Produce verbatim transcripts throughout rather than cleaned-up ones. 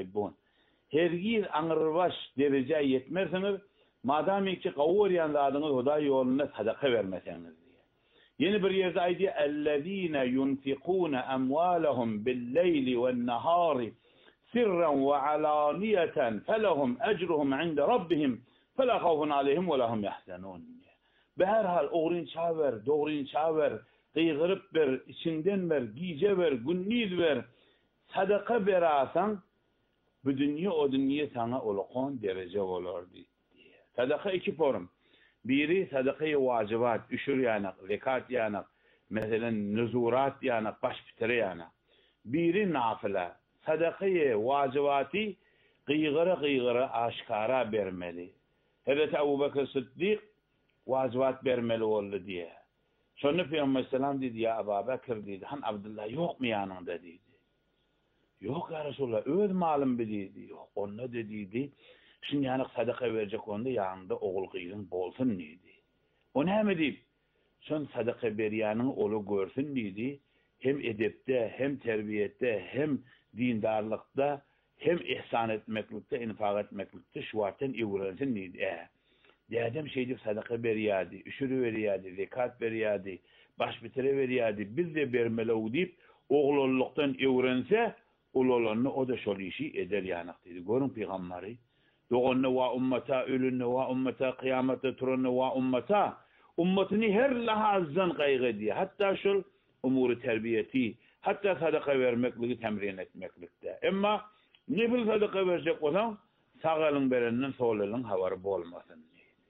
tuhibbun. Hergiz anırbaş dereceye yetmerseniz, madem ki kavuriyan adınız Huda yoluna sadaka vermeseniz diye. Yeni bir yerde aydı, اَلَّذ۪ينَ يُنْفِقُونَ اَمْوَالَهُمْ بِالْلَيْلِ وَالنَّهَارِ سِرًّا وَعَلَانِيَةً فَلَهُمْ اَجْرُهُمْ عِنْدَ رَبِّهِمْ فَلَا خَوْفٌ عَلَيْهِمْ وَلَا هُمْ يَحْزَنُونَ. Beherhal oğrin çaver, doğrin çaver, kıygırıp ver, içinden ver, gice ver, günniz ver, sadaka verasan, bu dünya o dünya sana olukon derece olur diye. Sadaka iki form. Biri sadaka-i vacibat, üşür yanak, zekat yanak, mesela nüzurat yanak, baş bitire yanak. Biri nafile. Sadaka-i vacibati kıygırı kıygırı aşkara vermeli. Hazreti Ebu Bekir Sıddık vacibat vermeli oldu diye. Sonra Peygamber selam dedi, ya Ebu Bekir dedi, han Abdullah yok mu yanında dedi. Yok ya Resulullah, öz malım biliydi. Yok, onunla dediydi. Şimdi yanık sadaka verecek onda yanında oğul kıylın bolsun dedi. O ne mi deyip? Son sadaka veriyanın oğlu görsün dedi. Hem edepte, hem terbiyette, hem dindarlıkta, hem ihsan etmeklikte, infak etmeklikte şu vaten evrensin dedi. E, Dedim şeydik sadaka veriyadı, üşürü veriyadı, zekat veriyadı, baş bitire veriyadı. Biz de vermeli deyip oğlulluktan evrense, oğlulluktan o da şol işi eder yanak dedi. Görün peygamberi. Doğanna va ummata, ölünne va ummata, kıyamete turanna va ummata. Ummatını her lahazdan kaygı diye. Hatta şol umuru terbiyeti, hatta sadaka vermekliği temrin etmeklikte. Ama ne bil sadaka verecek olan, sağalın berenden solelin havarı bolmasın.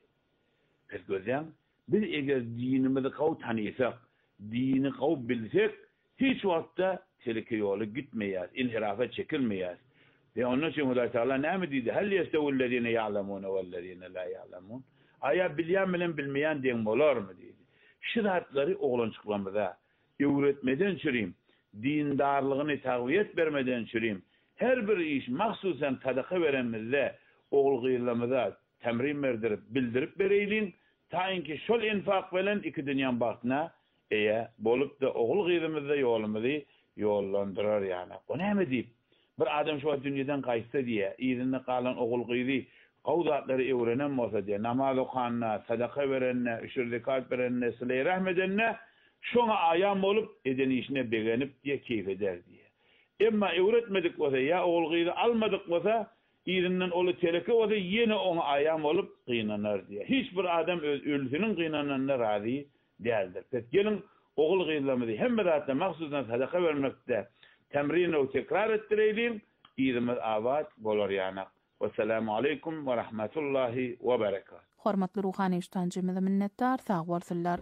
Biz gözden, biz eğer dinimizi kav tanıysak, dini kav bilsek, hiç vakitte tehlike yolu gitmeyiz, inhirafa çekilmeyiz. Ve onun için Allah Teala ne mi dedi? Hel yestevüllezine ya'lemune vellezine la ya'lemun. Aya bilyen bilen bilmeyen den olar mı dedi. Şiratları oğlançıklamada öğretmeden çüreyim, dindarlığını takviyet vermeden çüreyim. Her bir iş mahsusen sadaka verenimizde, oğul gıyırlamada temrin verdirip, bildirip vereylin. Ta inki şol infak veren iki dünyanın baktına eye bolup da oğul gıyırımızda yolumuzu yollandırar yani. O ne mi deyip? Bir adam şu dünyadan kaysa diye, izinle kalan oğul gıyırı, kavdatları öğrenen olsa diye, namaz okanına, sadaka verenine, üşür zekat verenine, sıla-i rahmedenine, şuna ayam olup edeni işine beğenip diye keyif eder diye. Ama öğretmedik olsa, ya oğul gıyırı almadık olsa, İrinden olu teleke olsa yine ona ayam olup kıynanar diye. Hiçbir adam ölüsünün kıynananına razı değildir. Peki gelin oğul kıyılamızı hem beraber mahsusen sadaka vermekte temrini o tekrar ettirelim. İrimiz avat bolor yanak. Vesselamu aleykum ve rahmetullahi ve berekat. Hormatly ruhani iştancımıza minnettar sağ bolsunlar.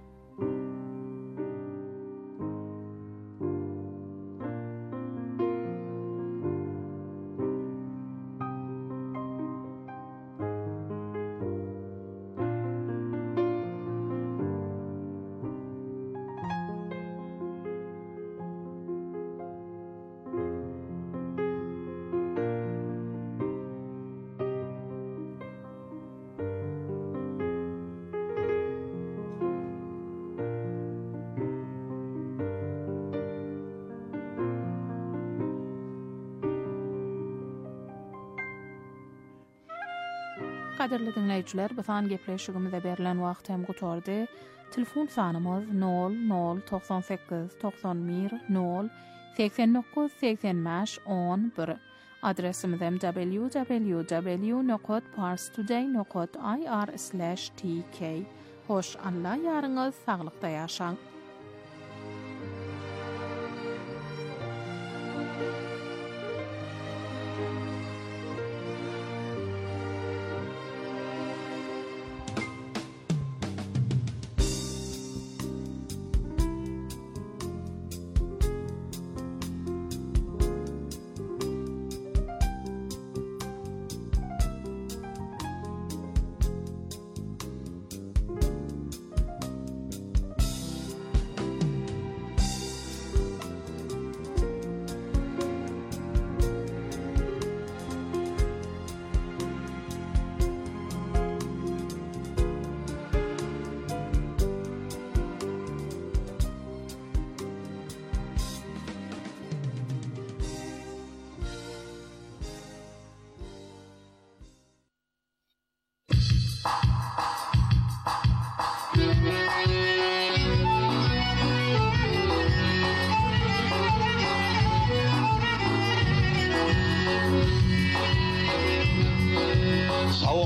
Kaderli dinleyiciler, basan gepleşigimizde berilen wagt hem gutordy. Telefon sanymyz nol nol doksan sekiz doksan bir nol seksen dokuz seksen beş on bir. Adresimiz hem w w w nokta parstoday nokta i r slash t k. Hoş Allah yarınız sağlıkta yaşang.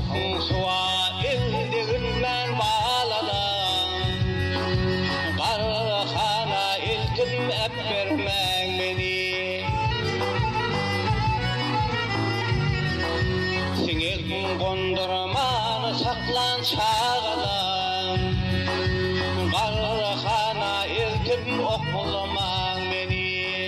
Tavukun suwa ildigirmen bağladan Qarxana iltim əppirmen beni Siңelkin qondurman saklan çağadan Qarxana iltim oqulman beni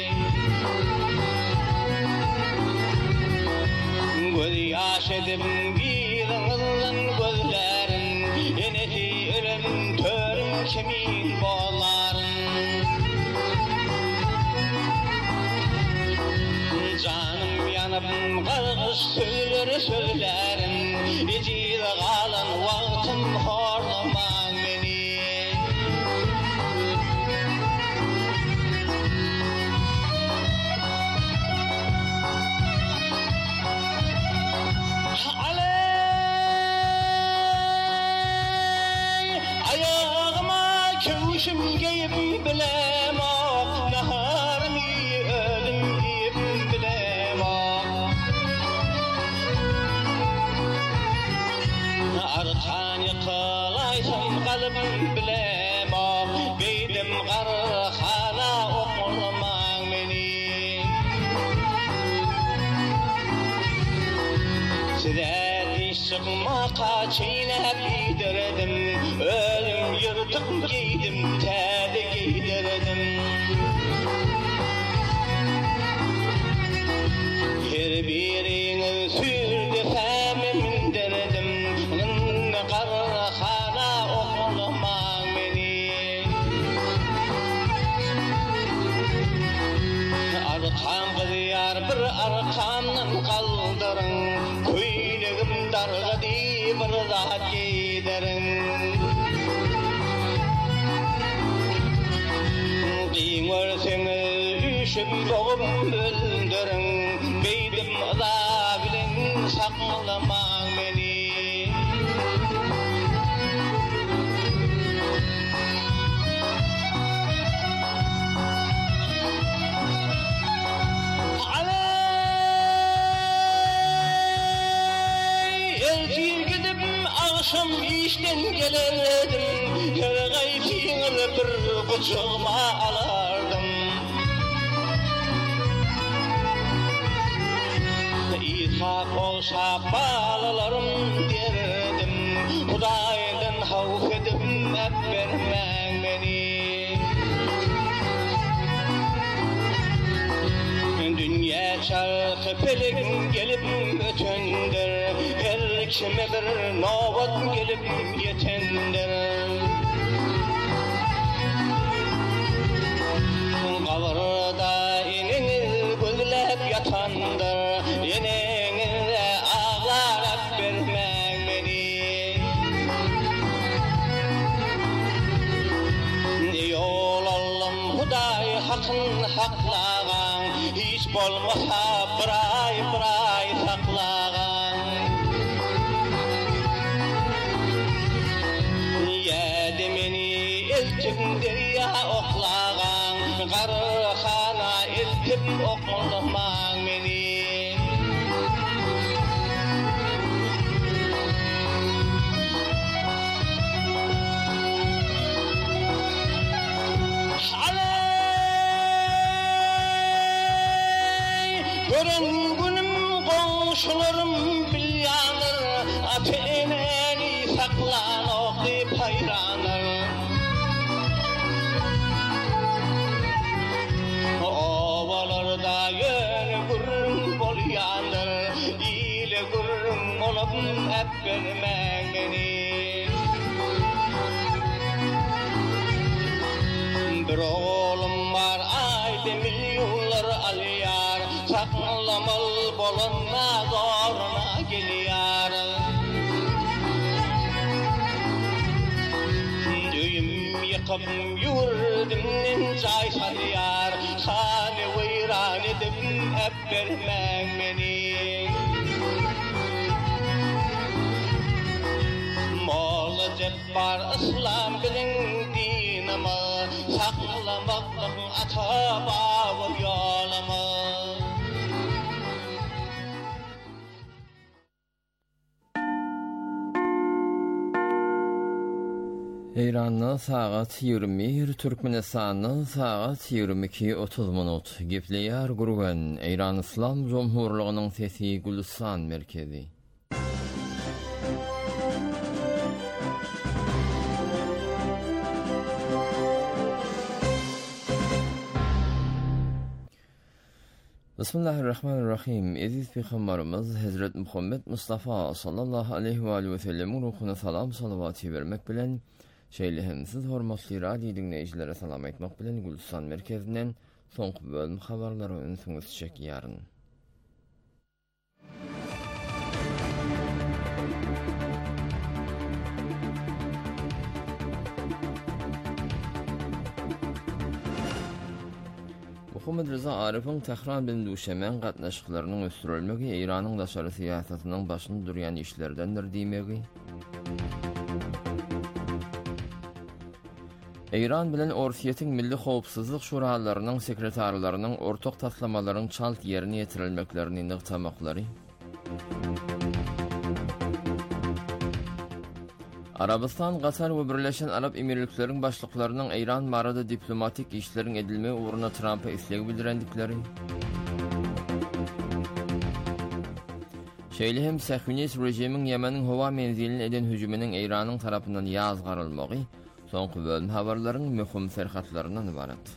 Göz yaş edip girin gözlerin Eneti ölüm törüm kemin boğların Canım yanıp qarğış söyleri söylerin Ecil qalan vaqtım horlaman beni Kevşim geyip bilem ok Naharım iyi ölüm giyip bilem ok Arkan yıkılaysam kalıp bilem ok Beydim qarxana oqulman beni Sidet işıqma qaçinep giderdim Ölüm yırtık giydim, tədi giydirdim Her birini sürdü fəmi mindirdim Gınna qarxana oqulman beni Arqam qızıyar bir arqamdan qaldırın Köylüğüm darğı deyip bir zat giydirin Qiňörseniz üşüp boğup öldürün Beydim ıza bilen saklaman beni Elçir gidip akşam işten gelirdim Tergay fiňir bir buçuğma alardım İthak olsa balalarım derdim Hudaydan havf edip əppirmen beni Dünya çarkı pelek gelip ötündür Her kime bir nobat gelip yetendir Qavrda eniniz gözlep yatandır Yenenizde ağlar əppirmen beni Yol allam Huday haqqın haqlagan Hiç bolmasa bir ay bir ay saklagan Yedi meni elçim derya oqlagan Qarxana eltip oqulman meni Gören günüm qoşularım bilyanır Ateneni saklan oqip hayranır Ovalarda yön gurrum bolyandır İle gurrum olup əppirmen beni Bir oğlum var ayda milyonlar alıyar Saklamal bolunma zoruna geliyar Düğüm yıkıp yurdumnin cay salıyar Sani veyran edip əppirmen beni Molla cebbar İslam bilin dinama Saklamaklık ata-baba yolama İran'ın saat yirmi bir, Türkmenistan'ın saat yirmi iki otuz minut. Gepleyer gurgan İran İslam Cumhurluğu'nun sesi Gülistan merkezi. Bismillahirrahmanirrahim. Aziz Peygamberimiz Hazret Muhammed Mustafa sallallahu aleyhi ve aleyhi ve sellem ruhuna salam salavatı vermek bilen şeýlehimsiz hormatly radio dinleýijilere salam etmek bilen Gülistan merkezinden soňky bölüm habarlary öňsüňiz çekýäryn. Muhammed Reza Arif'in Tehran bilen Duşemen gatnaşyklarynyň ösdürilmegi İranyň daşary siýasatynyň başynda durýan işlerdendir diýmegi. İran bilen Orsiýetiň Milli Howpsuzlyk Şuralarynyň sekretarlarynyň ortak taslamalaryň çalt ýerine ýetirilmeklerini nygtamaklary. Arabistan, Qatar we Birleşen Arap Emirlikleriň başlyklarynyň İran barada diplomatik işleriň edilmegi uğruna Trump'a isleg bildirendikleri. Şeýlehem Sähünist rejimiň Ýemeniň howa menziline eden hüjüminiň İranyň tarapyndan ýazgarylmagy soňky bölüm habarlaryň möhüm serhatlaryndan ibaret.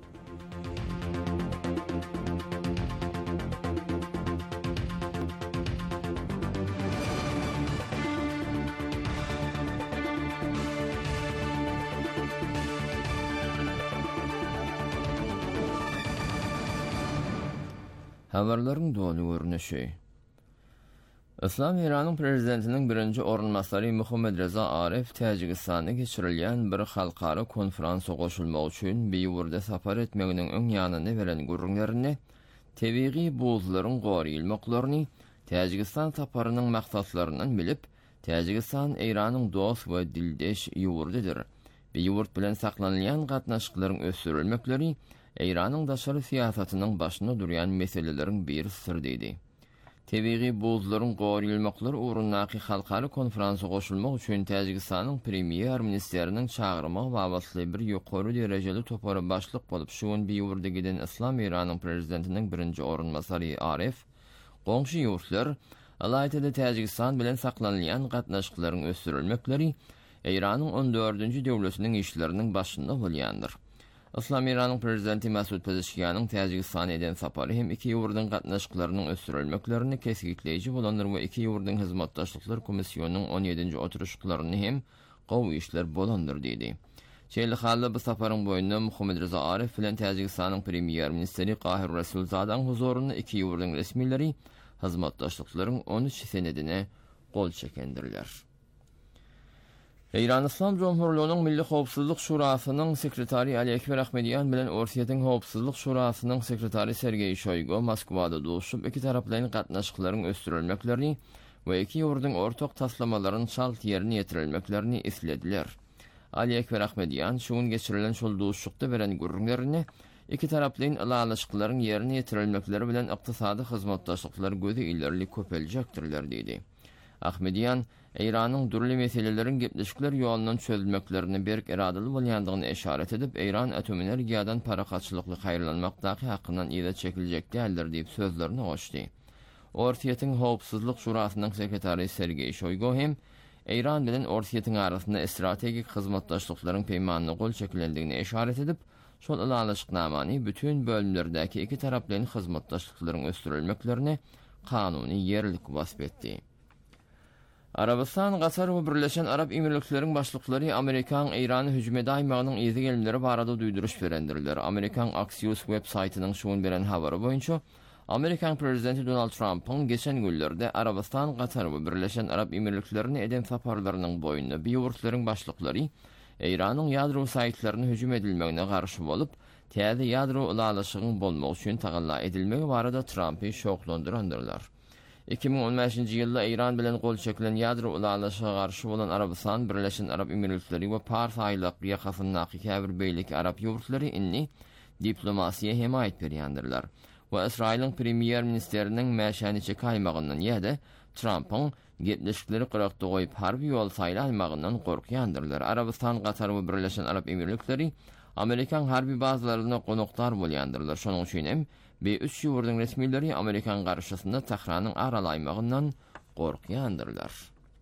Habarlaryň dolu görnüşi. İslam İranyň prezidentiniň birinji orunmasary Muhammed Reza Arif Täjikistana geçirilýän bir halkara konferansa goşulmak üçin beýurda sapar etmeginiň öň ýanyny beren gurrunlaryny, tebiği bozlaryň goýulmaklaryny, Täjikistan saparynyň maksatlaryny bilip, Täjikistan İranyň dost we dildeş ýurdydyr. Beýurt bilen saklanýan gatnaşyklaryň ösdürilmekleri İranyň daşary siýasatynyň başynda durýan meseleleriň birisidir diýdi. Tebiği bozlaryň goýulmaklary uğrundaky halkara konferansa goşulmak üçin Täjikistanyň premier ministeriniň çağırmagy babasly bir ýokary derejeli topara başlyk bolup şuň beýurda giden İslam İranyň prezidentiniň birinji orunmasary Arif, goňşy ýurtlar alaýda Täjikistan bilen saklanýan gatnaşyklaryň ösdürilmekleri İranyň on dördünji döwletiniň işleriniň başynda bolýandyr. İslam İranyň prezidenti Masud Pezeshkianyň Täjikistana eden sapary hem iki ýurdyň gatnaşyklarynyň ösdürilmeklerini kesgitleýiji bolandyr we iki ýurdyň hyzmatdaşlyklar komissiýonynyň on ýedinji oturuşyklaryny hem gowy işler bolandyr diýdi. Şeýle halda bu saparyň boýunda Muhammed Reza Arif bilen Täjikistanyň premier ministeri Qahir Rasulzadaň huzurunda iki ýurdyň resmileri hyzmatdaşlyklaryň on üç senedine gol çekendirler. İran İslam Cumhurluğu'nun Milli Howpsuzlyk Şurasynyň sekretary Ali Ekber Ahmediýan bilen Orsiýetiň Howpsuzlyk Şurasynyň sekretary Sergey Shoygu Moskwada duşup iki taraplaryň gatnaşyklaryň ösdürilmeklerini we iki ýurdyň ortak taslamalaryň çalt ýerine ýetirilmeklerini islediler. Ali Ekber Ahmediýan şuň geçirilen şol duşukda beren gurrunlaryny iki taraplaryň alalaşyklaryň ýerine ýetirilmekleri bilen ykdysady hyzmatdaşlyklar gözi ilerli köpeljekdirler diýdi. Ahmediýan İranyň durly meseleleriň gepleşikler ýolundan çözülmeklerini berk iradaly bolýandygyny eşaret edip, İran atom energiýadan parakaçlykly haýrlanmakdaky hakkyndan ýa-da çekiljek däldir diýip sözlerini goşdy. Orsiýetiň Howpsuzlyk Şurasynyň sekretary Sergey Shoygu hem İran bilen Orsiýetiň arasynda strategik hyzmatdaşlyklaryň peýmanyny gol çekilendigini eşaret edip, şol alalaşyknamany bütün bölümlerdäki iki taraplaryň hyzmatdaşlyklaryň ösdürilmeklerini kanuny ýerlik wasp etdi. Arabistan, Qatar we Birleşen Arap Emirlikleriň başlyklary Amerikan İrany hüjüm edýämigynyň izi gelimleri barada duýduruş berendirler. Amerikan Axios web saytynyň şuň beren habary boýunça Amerikan prezidenti Donald Trump'ın geçen günlerde Arabistan, Qatar we Birleşen Arap Emirliklerini eden saparlarynyň boýunda beýurtlaryň başlyklary İranyň ýadro saytlaryny hüjüm edilmegine garşy bolup, täze ýadro ulalaşygyň bolmagy üçin tagalla edilmegi barada Trump'y şoklandyrandyrlar. iki bin on beşinji ýylda İran bilen gol çekilen ýadro ulalaşyga garşy bolan Arabistan, Birleşen Arap Emirlikleri we Pars aýlyk ýakasyndaky käbir beýlik Arap ýurtlary inni diplomasiýa hemayet berýändirler. We Israýlyň premier ministeriniň mäşäniçe kaýmagyndan ýa-da Trump'ın gepleşikleri qıraqda goýup harby ýol saýly almagyndan gorkýandyrlar. Arabistan, Gatar we Birleşen Arap Emirlikleri Amerikan harby bazalaryna konoklar bolýandyrlar. Şonuň üçin hem B üç ýurdun resmileri Amerikan garşysynda Tahranyň aralaýmagyndan gorkýandyrlar.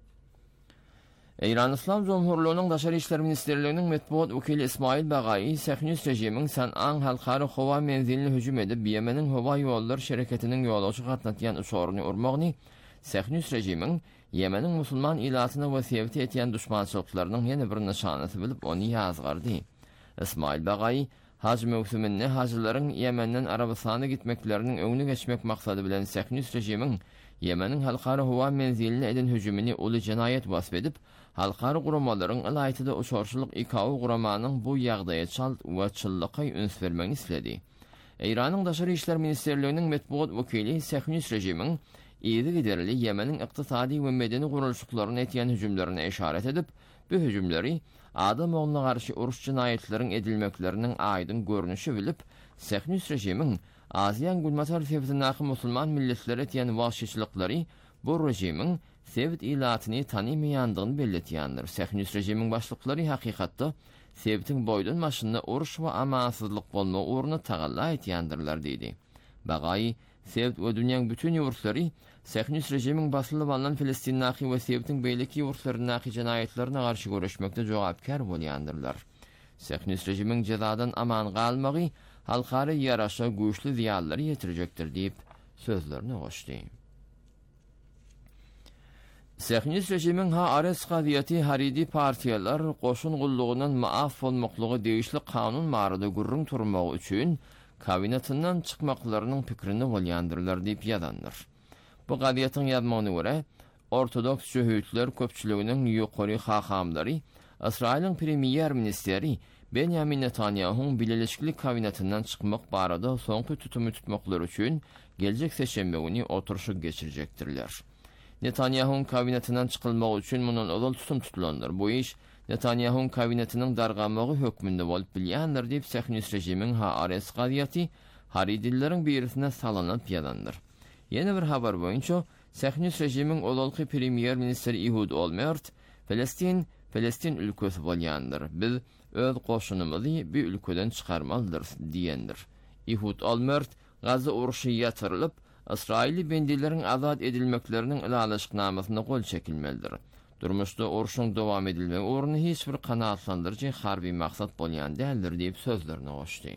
İran İslam Cumhurluğu'nun Daşary işler Ministerliğinin metbuat vekili İsmail Bagay, Sähniýet rejimin San'an halkary howa menziline hüjüm edip Ýemeniň howa ýolları şereketiniň ýolajy gatnatýan uçaryny urmagyny, Sähniýet rejimin Ýemeniň musulman ilatyna wesiýet etýän düşmançylyklarynyň ýene bir nişanasy bilip ony ýazgardy. İsmail Bagay, hac mewsüminde hacılaryň Ýemenden Arabistana gitmekleriniň öňüne geçmek maksady bilen Sähniýet rejimin Ýemeniň halkary howa menziline eden hüjümini uly jinayet wasp edip, halkary guramalyň ýaýtyda uçarçylyk I K A guramanyň bu ýagdaýa çalt we çyllyky üns bermegi isledi. Iranyň Daşary işler Ministerliğiniň metbuat wekili Sähniýet rejimiň ýeri giderli Ýemeniň ykdysady we medeni gurulşyklaryna etýän hüjümlerine işaret edip, bu hüjümleri adam oğluna garşy uruş jinaýetleriniň edilmekleriniň aýdyn görnüşi bilip, Sähniýet rejimiň Aziýan gulmatar sebitindäki musulman milletleri etýän wahşyçylyklary bu rejimiň sebit ilatyny tanymaýandygyny belletýändir. Sähniýet rejimiň başlyklary hakykatda sebitin boýdan maşynda uruş we amansızlyk bolma uğruna tagalla etýändirler diýdi. Bagay, sebit we dünýäň bütün ýurtlary Sähniýet rejimiň basylyp alynan Filistinnaky we sebitin beýleki ýurtlarynaky jinaýetlerine garşy görüşmekde jogapkar bolýandyrlar. Sähniýet rejimiň jazadan aman galmagy halkary ýaraşa güýçli ziýanlary ýetirjekdir diýip sözlerini goşdy. Sähniýet rejimiň ha ares gaziýeti haridi partiýalar goşun gullugynyň maaf bolmaklygy degişli kanun marada gurrun turmagy üçin kabinetininden çykmaklarynyň pikirini bolýandyrlar diýip ýazandyr. Bu gaziýetiň ýazmagyna görä, ortodoks şöhütler köpçüliginiň ýokary hakamlary Israýlyň premier ministeri Benjamin Netanyahu'nun Birleşiklik kabinetinden çıkmak barada soňky tutumy tutmaklary üçin geljek seçenme güni oturuşy geçirecekdirler. Netanyahu'nun kabinetinden çıkılmak üçin munun ozal tutum tutulanlar. Bu iş Netanyahu'nun kabinetiniň dargamagy hökmünde bolup bilýändir diýip Sähniýet rejimiň Haaretz gaziýeti haridilleriň birisine salanyp ýazandyr. Ýene bir habar boýunça Sähniýet rejimiň olalky premier ministeri Ehud Olmert Filistin Filistin ülkesi bolýandyr. Biz öz goşunymyzy bu ülkeden çykarmalydyr diýendir. Ehud Olmert Gaza uruşy ýatyrylyp, Israýly bendileriň azad edilmekleriniň ilalaşyknamasyna gol çekilmelidir. Durmuşda uruşyň dowam edilmegi uğruna hiç bir kanaatlandyrjy harby maksat bolýan däldir diýip sözlerini goşdy.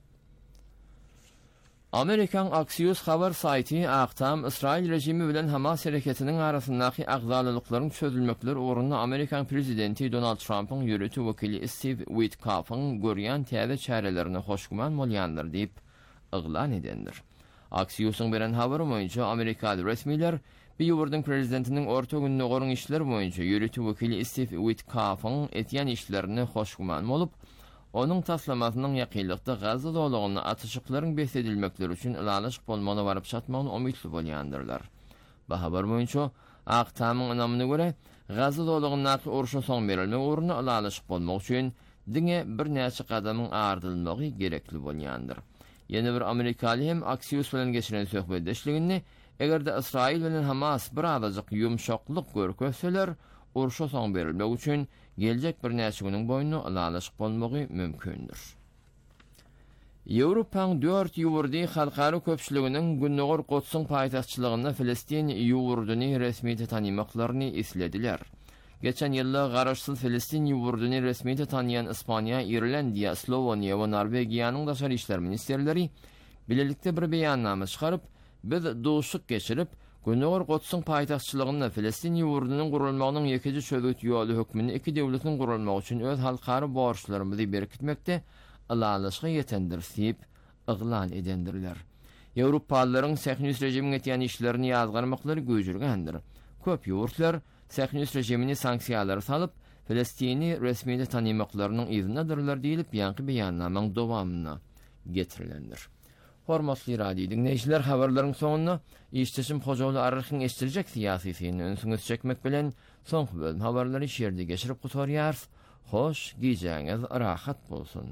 Amerikan Axios habar saýty akşam Israil rejimi bilen Hamas hereketiniň arasyndaky agzalylyklaryň çözülmekleri uğruna Amerikan prezidenti Donald Trump'ın ýürütü wekili Steve Witkoff'ın görýän täze çärelerini hoşguman bolýandyr diýip yglan edendir. Axios'un beren habary boýunça Amerikalı resmiler bir ýurdun prezidentiniň orta gününe gorun işler boýunça ýürütü wekili Steve Witkoff'ın etýän işlerini hoşguman bolup, onun taslamasynyň ýakynlykda Gaza dowlagyna atışyklaryň besedilmekleri üçin ilanaşyk bolmagyna baryp çatmagyna umytly bolýandyrlar. Bu habar boýunça Aktamyň ynamyna görä, Gaza dowlagyna uruşa soň berilmek uğruna ilanaşyk bolmak üçin diňe bir näçe gadamyň ardylmagy gerekli bolýandyr. Ýene bir Amerikaly hem Axios bilen geçiren söhbetdeşligini, egerde Israil bilen Hamas bir azajyk ýumşaklyk görkezseler, uruşa soň berilmek üçin geljek bir näçe güniň boýuna ilanaşyk bolmagy mümkindir. Ýewropaň dört ýurdy halkary köpçüliginiň Günnäger Qodsyn paýtagtçylygyna Filistin ýurduny resmi tanymaklaryny islediler. Geçen ýylda garaşsyz Filistin ýurduny resmi tanýan Ispaniýa, Irlandiýa, Sloveniýa we Norwegiýanyň daşary işler ministerleri bilelikde bir beýannama çykaryp, biz doşuk geçirip Günnäger Qodsyn paýtagtçylygyna Filistin ýurdunyň gurulmagynyň ýekeji çözüt ýoly hökmüni iki döwletiň gurulmagy üçin öz halkary borçlarymyzy berkitmekde ilanaşyga ýetendir diýip yglan edendirler. Ýewropalylaryň Sähniýet rejimiň etýän işlerini ýazgarmaklary göjürgendir. Köp ýurtlar Sähniýet rejimini sanksiýalary salyp, Filistini resmi tanymaklarynyň izindedirler diýilip ýanky beýannamaň dowamyna getirilendir. Hormatly radio dinleýijiler, habarlaryň soňuna işçisim Hojaly Arryhyň eşdirecek siýasysyny öňsüňiz çekmek bilen soňky bölüm habarlary şerde geçirip gutarýar. Hoş giýjeňiz rahat bolsun.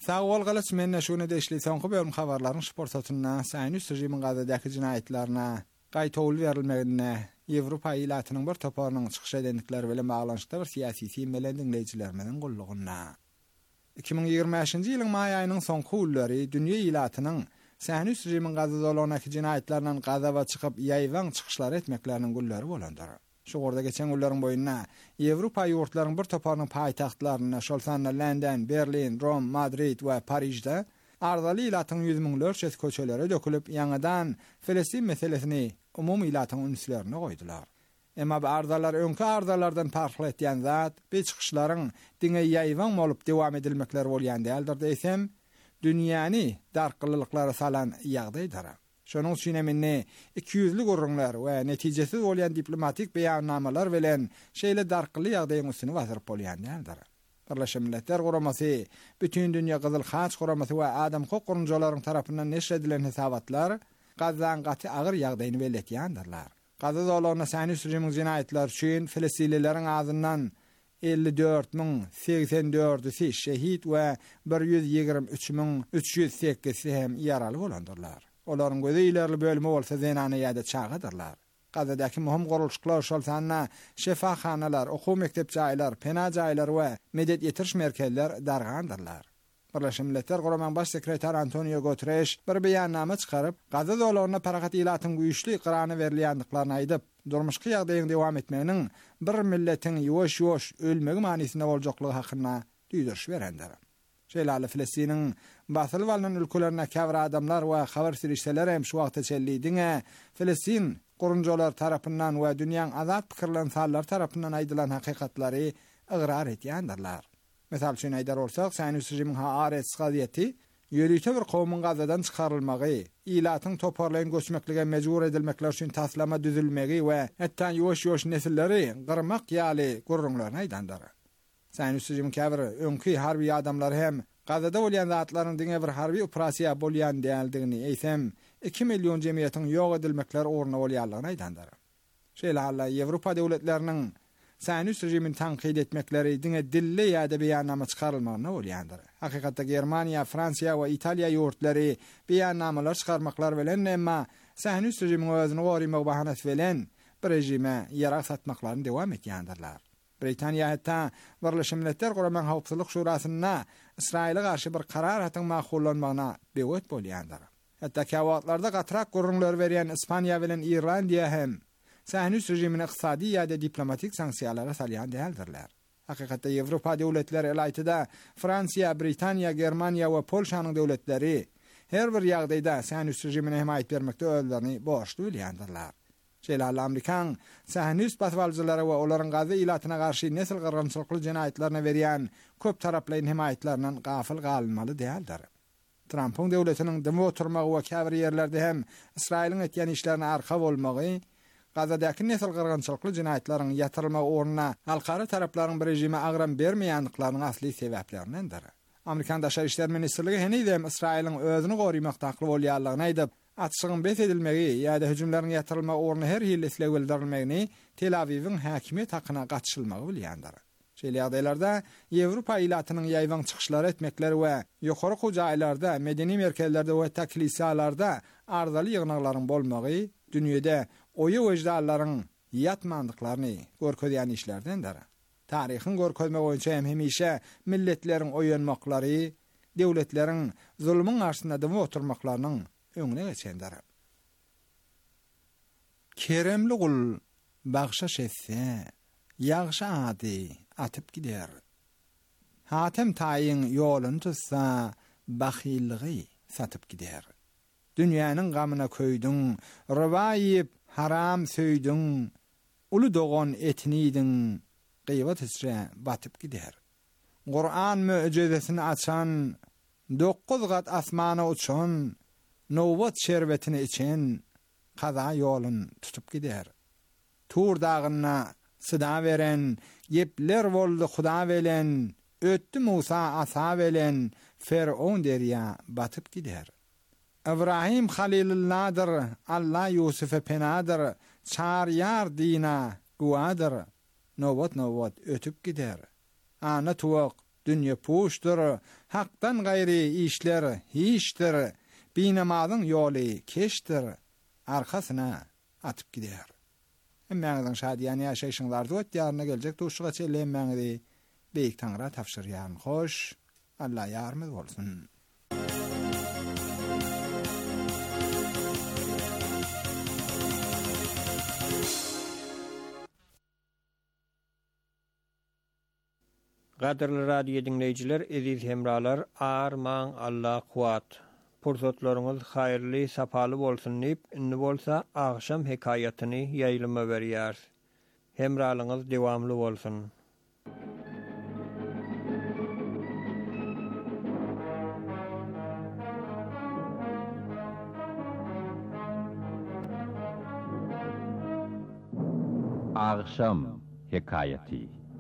Sağol galas menne şunu deşli soňky bölüm habarlaryň sportatyna, Saýnus rejimiň gazadaky jinayetlerine, gaýtowul berilmegine, Ýewropa ýylatynyň bir toparynyň çykyş edendikleri bilen baglanşykda bir syýasy filmlerden dinleýijilerimiň gullugyna. iki bin ýygrimi beşinji ýylyň maý aýynyň soňky ullary dünýä ýylatynyň Saýnus rejimiň gazadalaryny jinayetlerden gazawa çykyp ýaýwaň çykyşlar etmekleriniň gullary bolandyr. Şu gorda geçen ullaryň boýuna Ýewropa ýurtlarynyň bir toparynyň paýtaxtlaryna, şolsanna London, Berlin, Rom, Madrid we Parijde ardaly ýylatyň ýüz miňlerçe köçelere dökülip ýangydan Filistin meselesini umumy ýylatyň ünslerine goýdular. Emma bu ardalar öňki ardalardan farkly etýän zat, bu çykyşlaryň diňe ýaýwan bolup dowam edilmekleri bolýan däldir diýsem, dünýäni darkyllyklary salan ýagdaýdyr. Şonuň üçin eminne iki yüzlü gurrunlar we netijesiz bolýan diplomatik beýannamalar bilen şeýle darkyly ýagdaýyň üstüne wazyryp bolýan däldir. Birleşen Milletler Guramasy, bütün dünýä Gyzyl Haç Guramasy we adam hok gurunjalaryň tarapyndan neşr edilen hesabatlar Gazdan gaty agyr ýagdaýyny belletýändirler. Gaza zolaryna Saýnus rejimiň jinayetleri üçin Filistinlileriň ağzyndan elli dört min seksen dördüsi şehit we bir yüz ýygrimi üç min üç yüz sekizisi hem ýaraly bolandyrlar. Olaryň gözi ilerli bölümi bolsa zenany ýa-da çağıdyrlar. Gazadaky muhim guruluşlar şolsanna şefaxanalar, okuw mekdepçaýlar, pena jaýlar we medet ýetiriş merkezler dargandyrlar. Birleşen Milletler Guramaň baş sekretary Antonio Guterres bir beýannama çykaryp, Gaza zolaryna paragat ýylatyň güýçli iqrany berilýändiklaryny aýdyp, durmuşky ýagdaýyň dowam etmeginiň bir milletiň ýoş-ýoş ölmegi manysynda boljaklygy hakynda duýdurş berendir. Şeýle Filistiniň basylyp alynan ülkelerine käbir adamlar we habar sürüşçiler hem şu wagtda çellidiňe Filistin gurunjalar tarapyndan we dünýäň azat pikirlen sallar tarapyndan aýdylan hakykatlary igrar etýändirler. Mesal üçin aýdar bolsak, Saýnus rejimiň haaret gaziýeti ýörüýte bir gowmyň gazadan çykarylmagy, ýylatyň toparlaýan göçmeklige mejbur edilmekler üçin taslama düzülmegi we hatda ýoş-ýoş nesilleri gyrmak ýaly gurrunlaryny aýdandyr. Saýnus rejimiň käbir öňki harby adamlary hem Gazada bolýan zatlaryň diňe bir harby operasiýa bolýan däldigini eýsem, iki million jemgyýetiň ýok edilmekler orna bolýanlygyny aýdandyr. Şeýle halla Ýewropa döwletleriniň Saýnus rejimini tanqid etmekleri diňe dilli ýa-da beýannama çykarylmagyna bolýandyr. Hakykatda Germaniýa, Fransiýa we Italiýa ýurtlary beýannamalar çykarmaklar bilen emma Saýnus rejimini özüni gorymak bahanasy bilen bir rejime ýarak satmaklaryny dowam etýändirler. Britaniýa hatda Birleşen Milletler Guramaň Howpsuzlyk Şurasyna İsrail'e karşı bir karar hatın makullanmagyna bewet bolýandyr. Hatda kawatlarda gatrak gurrunlar berýän Ispaniýa bilen Irlandiýa hem Saýnus rejimini iqtisadi ýa-da diplomatik sanksiýalara salýan däldirler. Hakykatda Ýewropa döwletleri elaytyda Fransiýa, Britaniýa, Germaniýa we Polşanyň döwletleri her bir ýagdaýda Saýnus rejimine himayet bermekde özlerini borçlu bilýändirler. Şeýle Amerikan Saýnus batwaljylary we olaryň Gaza ýylatyna garşy nesil gyrgynçylykly jinayetlerine berýän köp taraply himayetlerinden gafil galynmaly däldir. Trumpyň döwletiniň dimi oturmagy we käbir ýerlerde hem Israiliň etýän işlerine arka bolmagy Gazadaky nesil gyrgynçylykly jinayetleriň ýatyrylmagy ornuna halkara taraplaryň bir rejime agram bermeýändiklarynyň asly sebeplerindendir. Amerikan Daşary işler ministrligi henüzem İsrailiň özüni gorymakda hakly bolýanlygyny aýdyp, atşygyň bes edilmegi ýa-da hüjümleriň ýatyrylmagy ornuna her ýyl esle bildirilmegini Tel Awiwiň häkimiýet hakyna gatşylmagy bilýändir. Şeýle ýagdaýlarda Ýewropa ýylatynyň ýaýwan çykyşlary etmekleri we ýokary hujaýlarda, medeni merkezlerde we taklisalarda ardaly ýygnaklaryň bolmagy dünýede oýa wejdanlaryň ýatmandyklaryny görkezýän işlerdendir. Taryhyň görkezme boýunça hem hemişe milletleriň oýanmaklary, döwletleriň zulmüň garşysynda dym oturmaklarynyň öňüne geçendir. Keremli gul bagşaş etse, ýagşy ady atyp gider. Hatem taýyň ýoluny tutsa, bahyllygy satyp gider. Dünýäniň gamyna köýdüň, riwaýyp haram söýdüň, uly dogan etnidiň, gıybet isre batyp gider. Qur'an möjizesini açan, dokuz gat asmana uçan, nowbat şerbetini içen, kaza ýolun tutup gider. Tur dagyna sıda veren, yepler boldy Huda bilen, öttü Musa asa bilen, Fer'aun derya batyp gider. İbrahim Halilullah'dır, Allah Yusuf'e penadır, çar yar dina guadır, nowbat nowbat ötüp gider. Ana tuwak dünýe puşdur, hakdan gaýry işler hiçdir, binamadyň ýoly keşdir, arkasyna atyp gider. Emmäňiň şadiýany ýaşaýşyňlarda ötýärine geljek duşuga çellenmäňidi beýik taňra tapşyrýan. Hoş, Allah ýarmy bolsun. Gaderli radio dinleyijiler, eziz hemralar, arman Allah kuat. Pursatlaryňyz haýyrly, sapaly bolsun diýip, indi bolsa agşam hekaýatyny ýaýlyma berýär. Hemralyňyz dewamly bolsun. Agşam hekaýaty.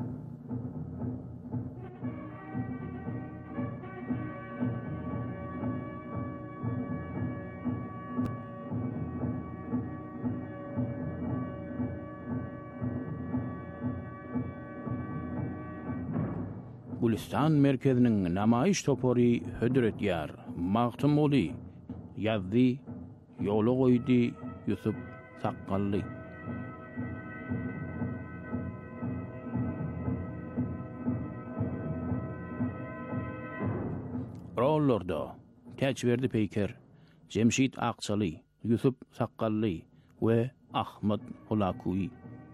Gulistan merkezinin namayiş topori hödret ýar. Magtym oly. Ýazdy, ýola goýdy Ýusup Saqqally. Rollarda Täçberdi Peýker, Jemşit Aqçaly, Ýusup Saqqally we Ahmad Hulakuy.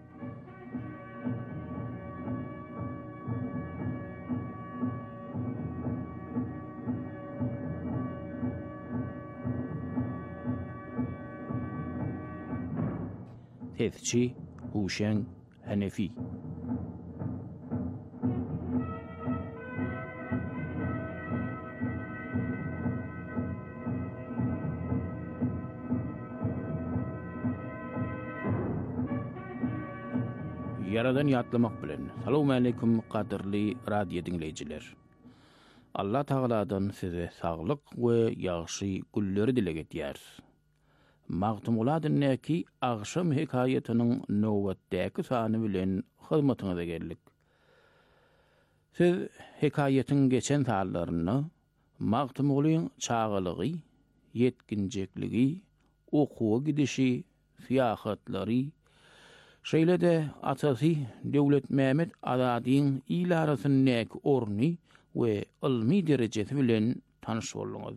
Tefçi Huşen Hanefi. Yaradan ýatlamak bilen. Assalamu alaykum qadirli radio dinleyijiler. Allah Taala'dan size saglyk we ýagşy günleri dilek etýär. Magtym uladyn näki agşam hekaýatynyň nowatdaky sany bilen hyzmatyňyza geldik. Siz hekaýatyň geçen sallaryny, magtym ulyň çağalygy, yetkinjekligi, okuwa gidişi, fiýahatlary, şeýle-de atasy Döwlet Mämet Azadyň ilarasynyň orny we ilmi derejesi bilen tanyş bolýar.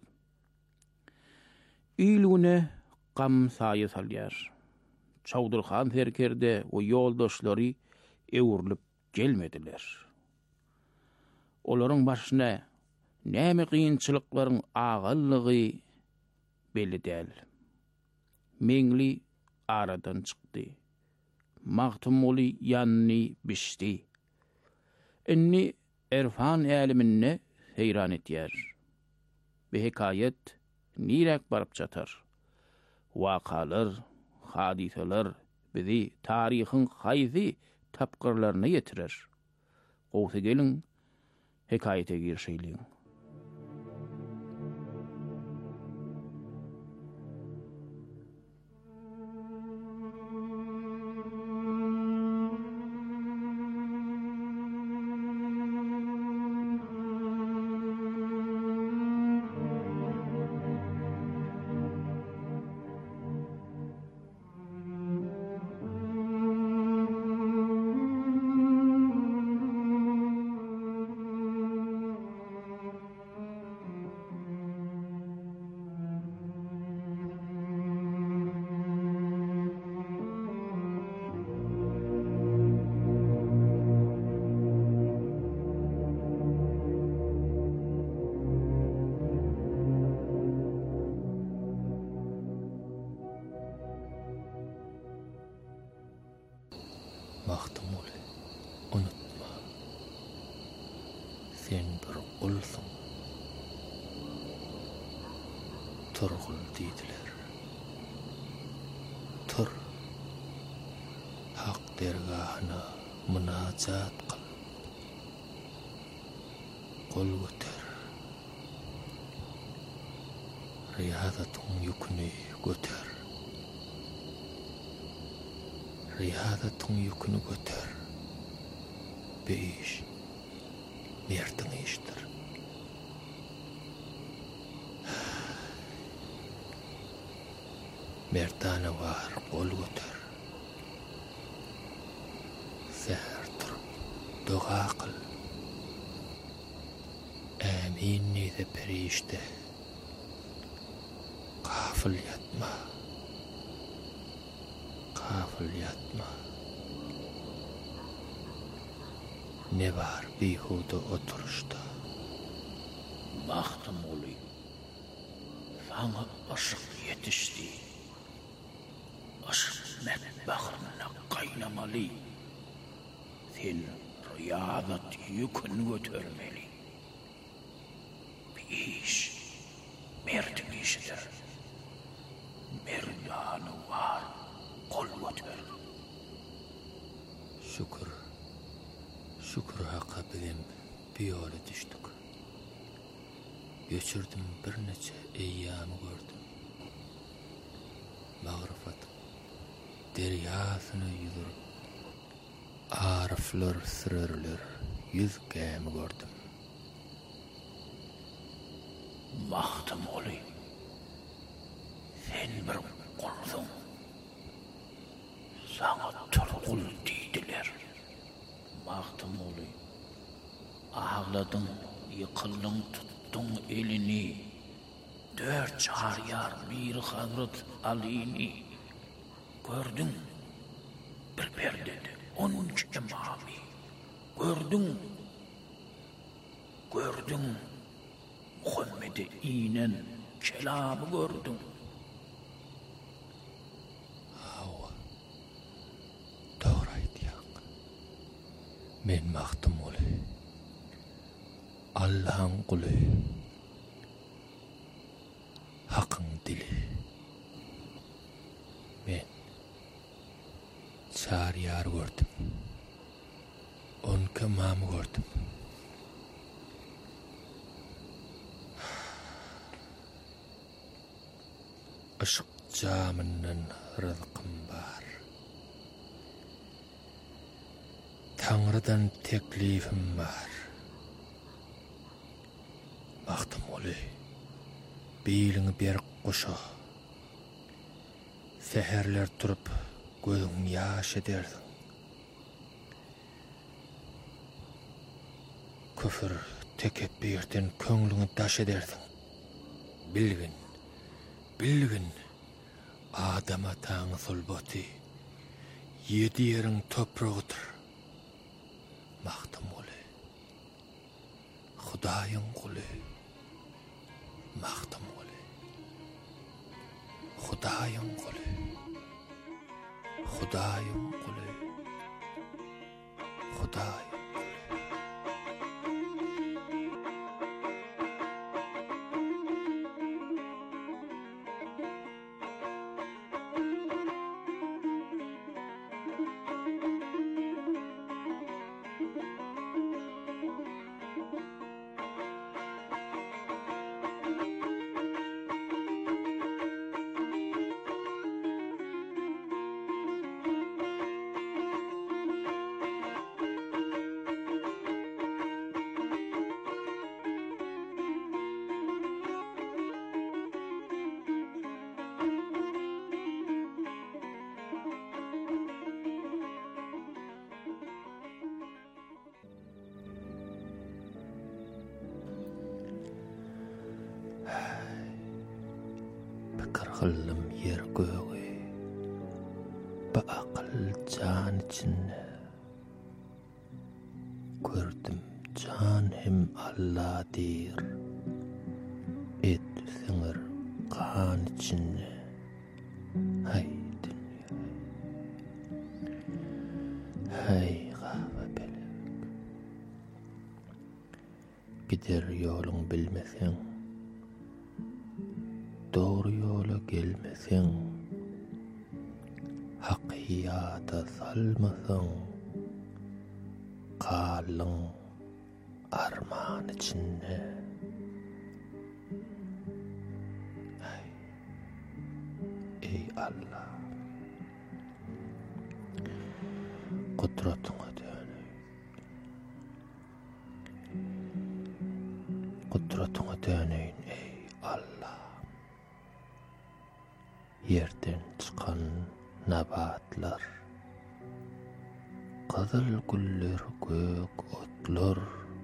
Ilune qam saýy salýar. Çawdyrhan Serkerde o ýoldaşlary ewrilip gelmediler. Olaryň başyna näme kynçylyklaryň agallygy belli däl. Meňli aradan çykdy. Magtym oly ýanyny bişdi. Inni erfan älimine heýran etýär. Bu hekaýat nirek barıp çatar. Wakalar, hadiseler bizi tarihin haýzy tapgyrlaryna ýetirer. Gowsa gelin hekaýete girşeýliň. Magtym oly, unutma. Sen bir ulsuň. Turgul diýdiler. Tur. Hak dergahyna munajat kıl. Kol göter. Riyadatyň ýüküni göter. Riyadatyň ýüküni göter. Beş, mertin iştir. Mertana var, kol götür. Seher turup, dua kıl. Amin neyde perişte. Gafil yatma. Gafil yatma. Ne var bihuda oturuşta? Baktım olayım. Sana aşık yetişti. Aşık metbağımına kaynamalı. Sen riyadat yükün götürmeli. Bir iş, mertin işidir. Merdanı var, kol götür. Şükür, şükür haqqa bilen bir yola düştük. Geçirdim bir neçe eyyamı gördüm. Mağrifat deryasını yüzür, arifler sırırlar yüz gämi gördüm. Baktım olayım. Sen bir kulsun. Sana turkul deydiler. Baktım olayım. Ağladın, yıkıldın, tuttun elini. Dört çaryar bir Hazret Ali'ni. Gördün, bir perdede on üç imami. Gördün, gördün. Muhammed'e inen kelamı gördüm. Hava, doğru aydiyan. Men maktım oly. Allah'ın kulu. Hakkın dili. Men çar yar gördüm. On kemamı gördüm. Işık camının rızkım var. Tanrı'dan teklifim var. Baktım oly. Beylini bir kuşa. Seherler turup gözün yaş ederdin. Küfür tekebbirden köңlüňi taş ederdin. Bilgin. Bilgin, adama taňy sulbati, yedi yerin toprağıdır. Maktım oly. Hudaýyň kuly. Maktım oly. Hudaýyň kuly. Hudaýyň kuly. Hudaýyň. Kırgıllım yer göğü, ba akıl can içinde. Gördüm can hem Allah dir, et sınır kan içinde. Hay dünya, hay gava belek. Gider yolun bilmesen, doğru yola gelmesen, hakkiyata salmasan, kalın armağan içinde. Ay, ey Allah, kudretine dönük, döneyin ey Allah. Yerden çıkan nabatlar, kızıl güller, gök otlar,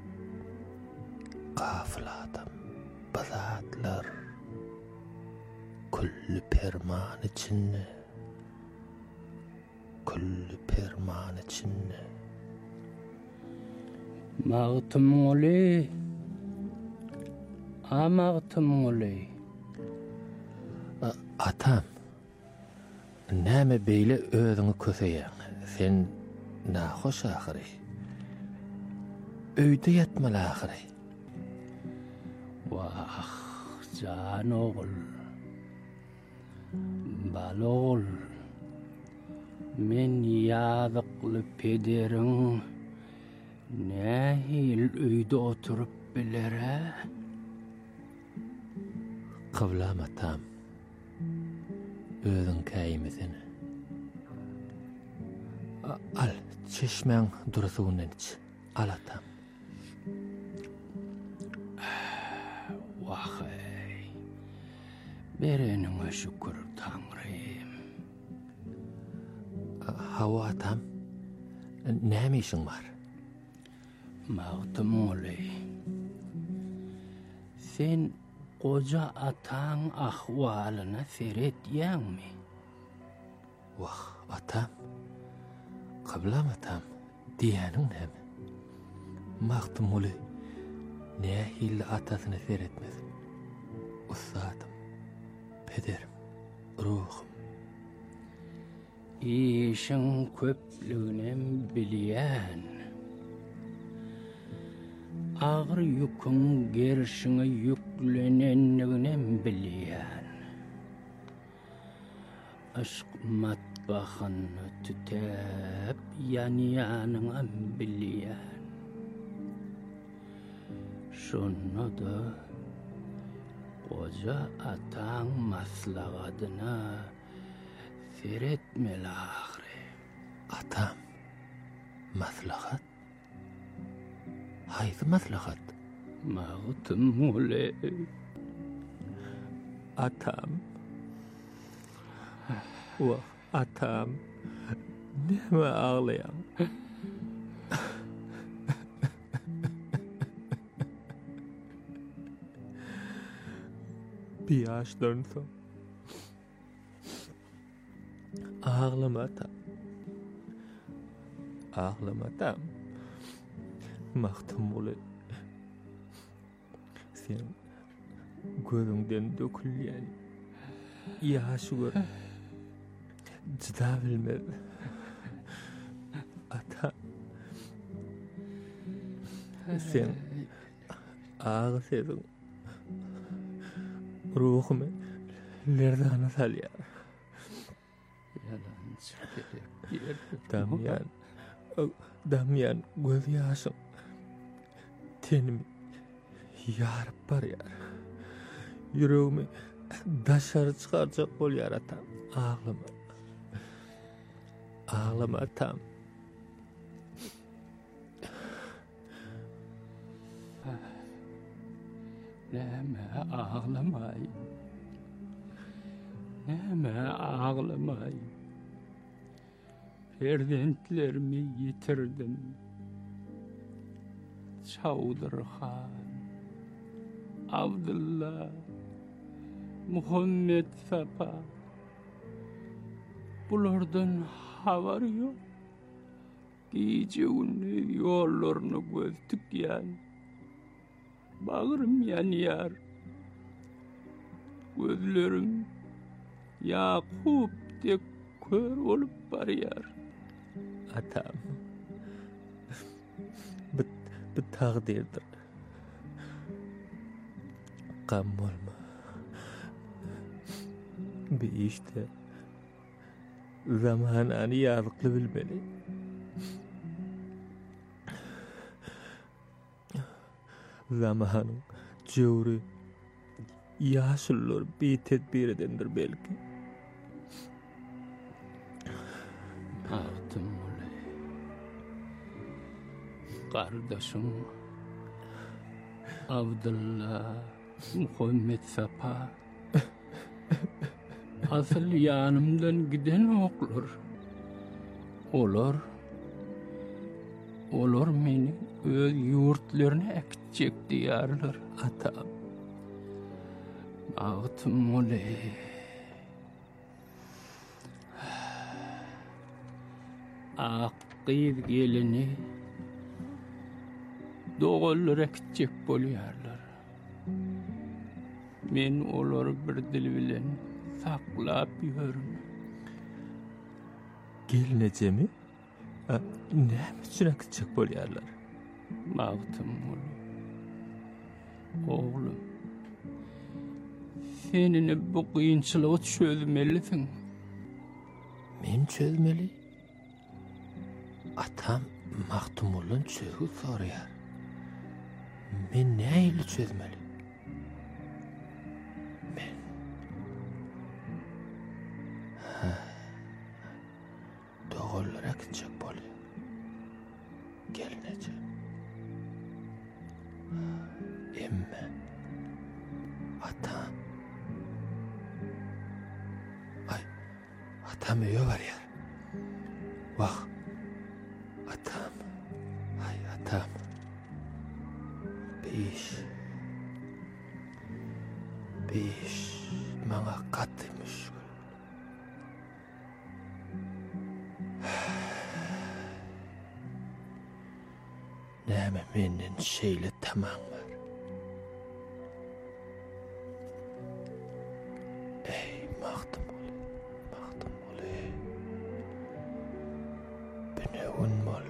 gafladım bazatlar, küllü perman içinde, küllü perman içinde. Mağtım oli, amağtım oli. Atam, näme beýle özüňi köseýäň? Sen nahoş ahyry. Öýde ýatmaly ahyry. Wah, jan oğul, balol, men ýazykly pederiň nähil öýde oturup bilere? Kıvlam atam, özüň käýmesini. Al, çeşmeň dursugyny iç. Al atam. Wah, ey, berenime şükür Tanrym. Hawa atam, näme işiň bar? Mağtım oli, sen koca ataň ahwalyna seretýänmi? Wah, atam. Kıvlam atam, diýäniň näme? Maqtym oly, nähil atasyny seretmez. Ustadym, pederim, ruhum. İşin köplüğünem bilýän. Ağır yükün gerşine yüklenenliginem bilýän. Aşk matbahyny tütäp ýanýanyňam bilýän. Şonu da koca ataň maslagadyna seretmeli ahry. Atam, maslahat? Haýsy maslahat? Mağtym oly. Atam. Wah, atam. Näme ağlaýan? Bir ýaşdan soň ağlama atam. Ağlama atam. Maqtym oly. Sen gözüňden dökülýän ýaşy gör. Çyda bilmez. Atam. Sen ağlaýan ruhumy lerdana salýar. Damyan, Damyan göz ýaşyň tenimi ýaryp barýar. Yüreğimi daşary çykarjak bolýar atam. Ağlama. Ağlama atam. Näme ağlamay? Näme ağlamay? Perdentlerimi yitirdim. Çawdırhan, Abdullah, Muhammed Sapa. Bulardan habar yok. Gece günü yollarını göz tükýän. Bağrım yanýar. Gözlerim Yakup dek kör olup barýar. Atam. Bu, bu taqdirdir. Gam bolma. Bir işte zamanany ýazykly bilmeli. Zamanyň jöwri ýaşullar betedbir edendir belki. Maqtym oly. Kardeşim Abdullah Muhammed Sapa. Asıl yanımdan giden oklar. Olar, olar meni öz yurtlarına ekecek diyarlar atam. Ağıtım oley. Aqid gelini doğullar ekecek bolýarlar. Men olar bir dil bilen saklap ýörüm. Gelineceğimi? Ne üçün ekecek bolýarlar? Mağtım oley. Oğlum, senini bu kıyınçılığı çözmelisin. Men çözmeli? Atam Mahtumulun çözü soruyor. Men neyle çözmeli? Men... Ha... Doğrulara gidecek bolýar. Gelinece. Emme... Atam... Ay... Atam öýe barýar. Vah... Atam... Ay atam... Beş... Beş... Maňa gaty müşkül. Näme menden şeýle tamam var. Ey Mahtumul, Mahtumul. Bine unmal.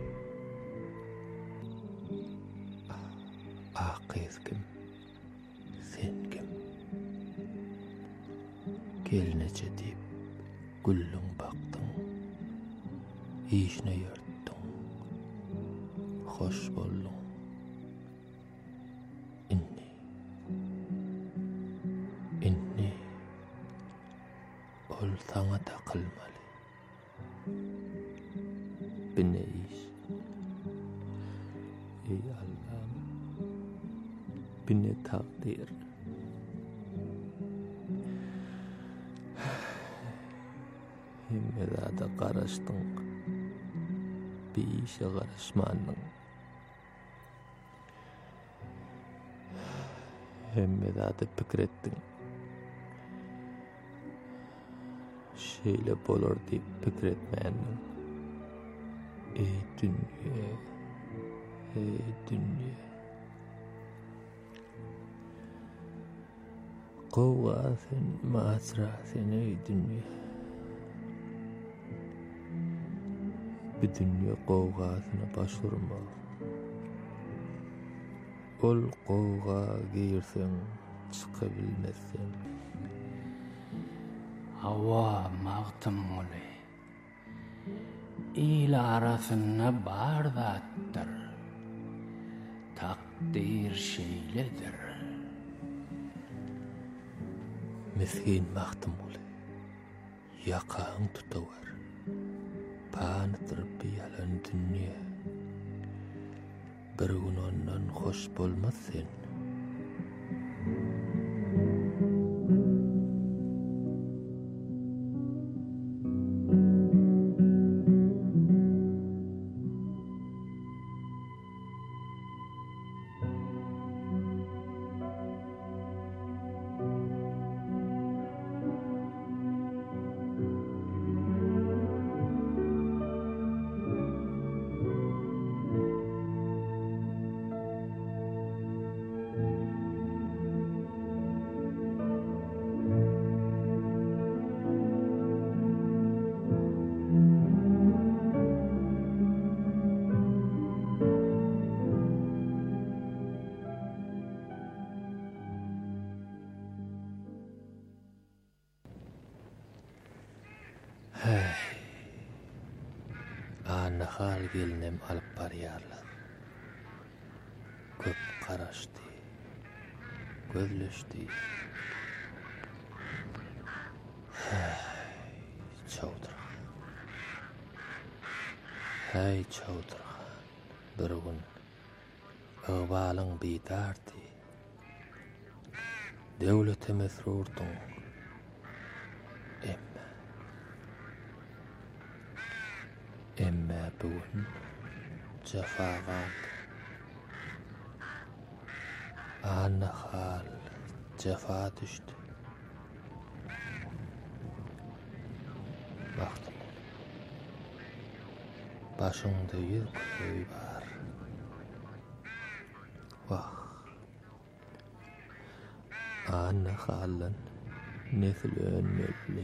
Aqid kim? Sen kim? Gelinece deyip güllüň bakdyň. İşine yörtdüň. Hoş boldyň. Inni. Inni. Ol saňa takylmaly. Bine iş. Ey Allah'ım. Bine takdir. Himmedada garaşdyň. Bir işe garaşmandyň. Himmedada pikir etdiň. Şeýle bolar diýip pikir etmändiň. Ey dünýe, ey dünýe. Gowasyn, masrasyn ey dünýe. Bu dünýe gowgasyna başvurma. Ol gowga girsen çıka bilmezsen. Hava mağtım oley. İl arasına bardattır. Takdir şeyledir. Meskin Mahtum oley. Yakaň tutawar. Panytyrıp ýalan dünýe. Bir gün ondan hoş bolmaz sen. Nahal gelinem alıp barýarlar. Köp garaşdy. Gözleşdi. Çawdyr. Hey çawdyr. Bir gün öwalyň bidardy. Devlete mesrurdun. Emme. Emme bugün cefagan. Anna hal cefa düştü. Baktım. Başımda bir köy var. Vah. Anna halın nesil önmeli.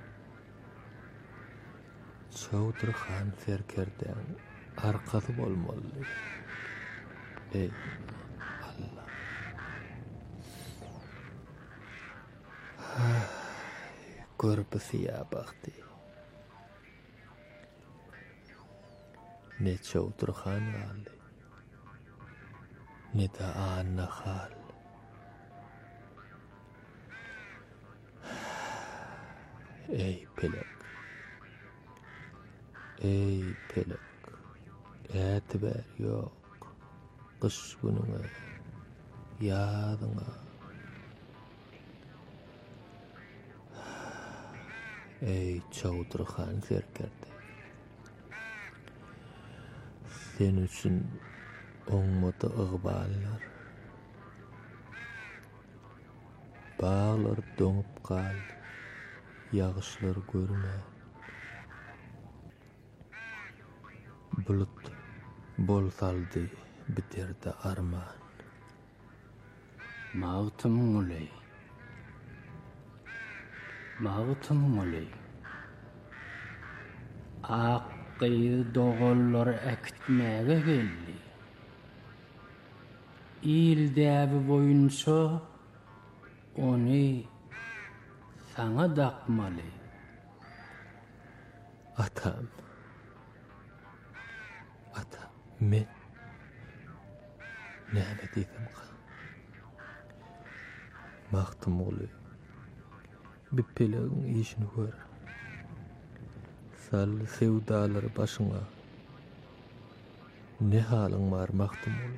Çavdur han serkerden arkası bolmalı. Ey Allah. Görpüsü ya baktı. Ne çavdur han galdi. Ne de Anna hal. Ey pelek. Ey pelek. Etiber yok. Kış gününe. Yadına. Ey Çavdırhan serkerde. Sen üçün oňmata ygballar. Bağlar doňup kal. Yağışlar görme. Bulut bol saldı biterdi arman. Mağıtım olay. Mağıtım olay. Aqyy dogollar ekitmäge geldi. İldäbi boyunça onu sana dakmalı. Atam. Atam. Men. Näme diýdim ka? Maqtym oly. Bir pelegiň işini gör. Sal sevdalar başyňa. Ne halyň bar maqtym oly?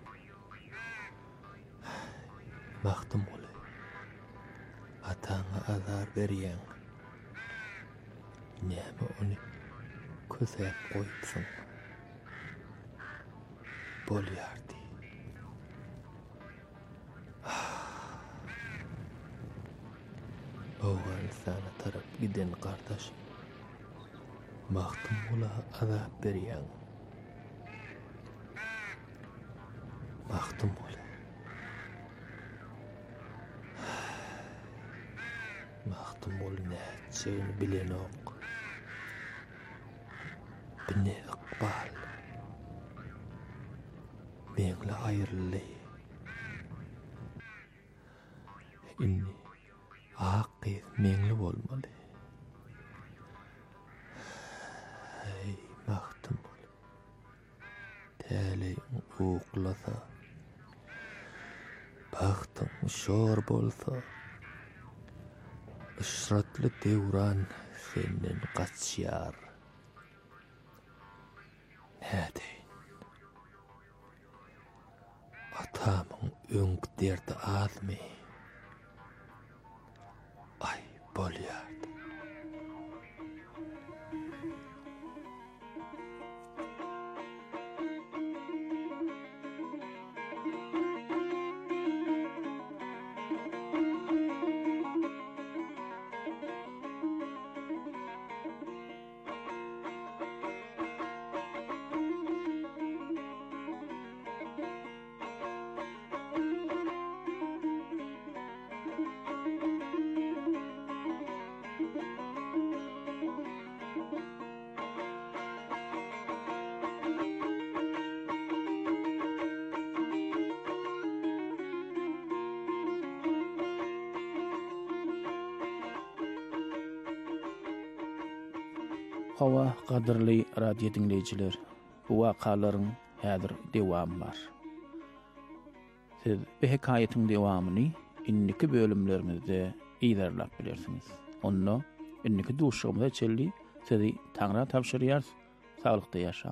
Maqtym oly. Ataňa azar berýän. Näme ony kösep goýupsyň? Bolýardy. Oğlan sana tarap giden kardeş. Maqtym ola azap berýän. Maqtym ola. Maqtym ola näçegini bilen ok. Bine ıqbal. Meňle aýryldy. Inni aqyz meňle bolmaly. Hey maqtym ol. Täle uqlasa. Baxtyň şor bolsa. Işratly dewran senden gaçýar. Näde? Atamyň öňk derdi azmy. Ay bolýardy. Hawa qadrly radio dinleyijiler, bu wakalyň häzir dewamy bar. Siz bu hekaýetin dewamyny inniki bölümlerimizde iýerlap bilersiňiz. Onda inniki duşugymyza çelli sizi taňra tapşyrýar, saglykda ýaşaň.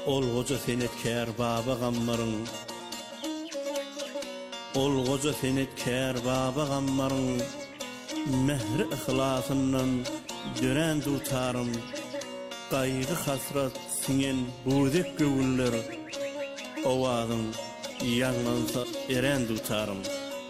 ol goja senetkär baba gammaryň ol goja senetkär baba gammaryň mehri ihlasyndan dören tutarym gaýgy hasrat siňen buzek göwüller owadyň ýaglansa eren tutarym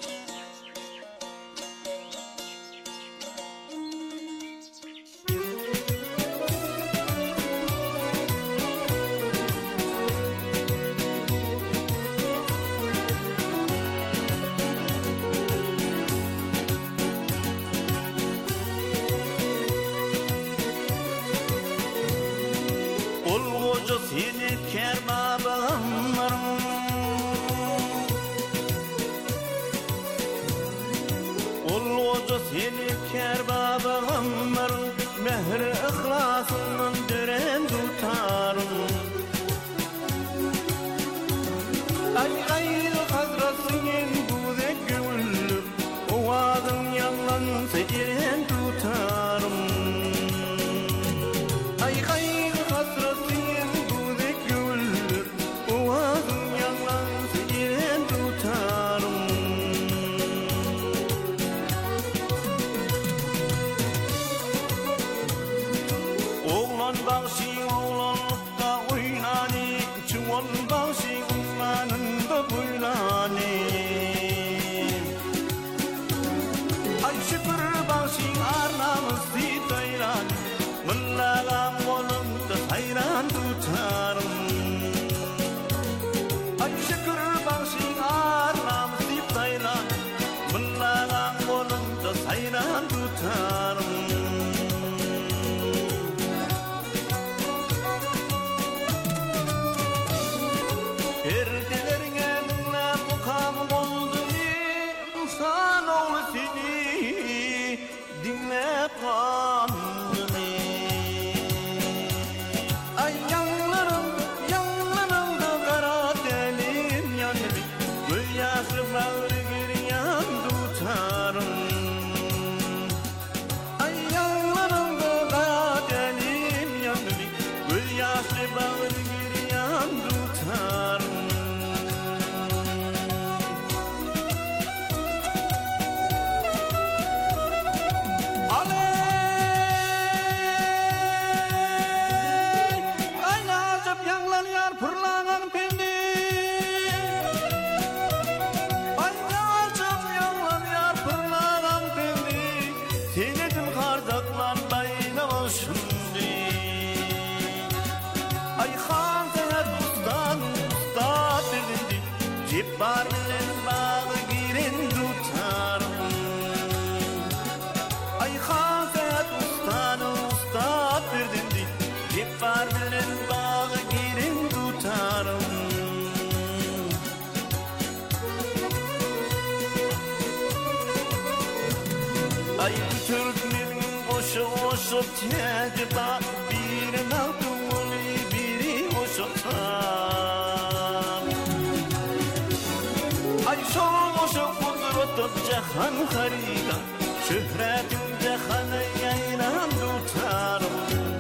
Jahan harida şöhretim jahan yayran tutarım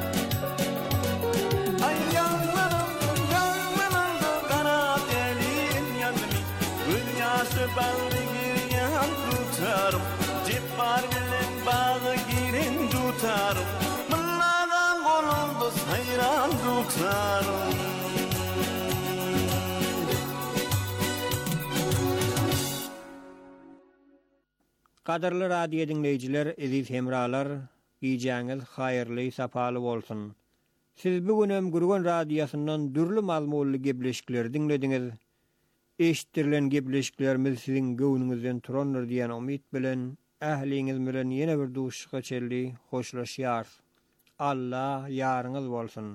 ay yanlarım yanlarım kara delin yanmi gül yaşı bağlı giryan tutarım cipar bilen bağı girin tutarım mılladan kolumda sayran tutarım Kadarly radio dinleyijiler, eziz hemralar, iýjaňyz haýyrly, sapaly bolsun. Siz bugünem Gurgun radiosundan dürli mazmunly gepleşikler dinlediňiz. Eşitdirilen gepleşiklerimiz siziň göwnüňizden turandyr diýen umyt bilen ähliňiz bilen ýene bir duşuşga çelli hoşlaşýar. Allah ýaryňyz bolsun.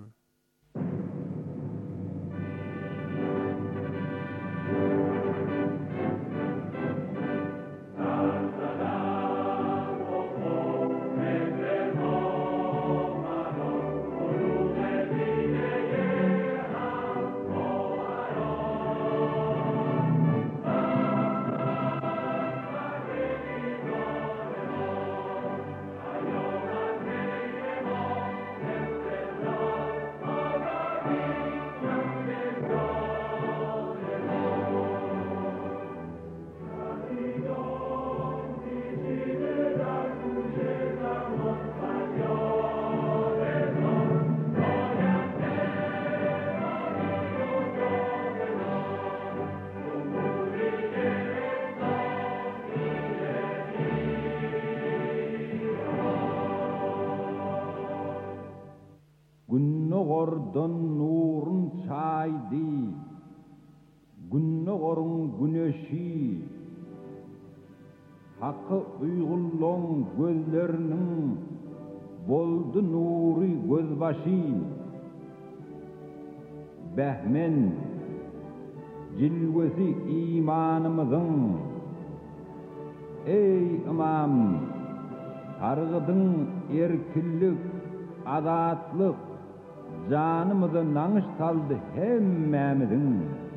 gordun nurun çaydı, günne gorun güneşi, hakkı uygulon gözlerinin boldu nuri gözbaşı. Behmen cilvesi imanımızın, ey imam, targıdın erkillik, adatlık, canımızı nanış saldı hemmemizin.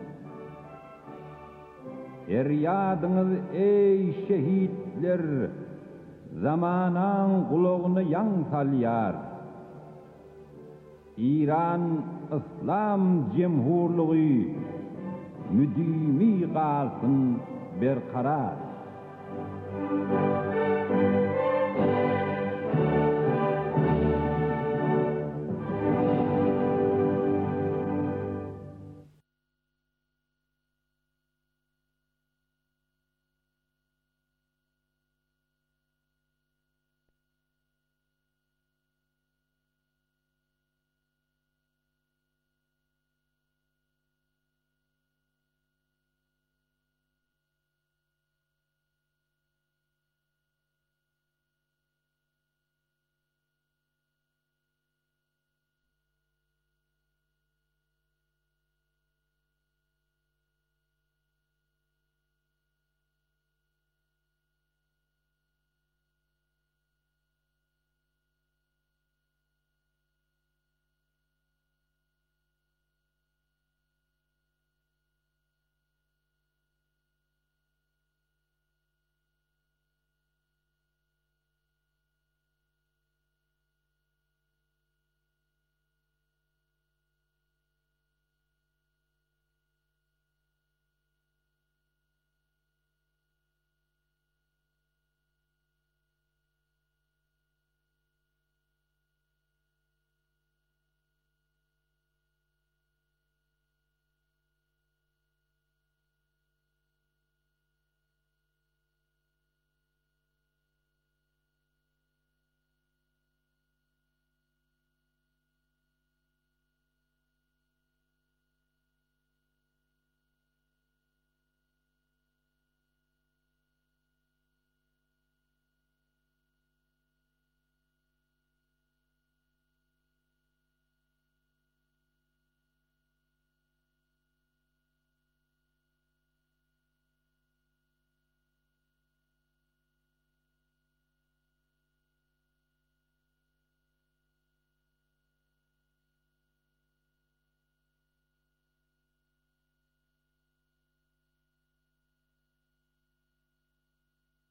Eryadınız ey şehitler, zamanan kulağını yan salyar. İran İslam Cemhurluğu müdimi kalsın berkarar.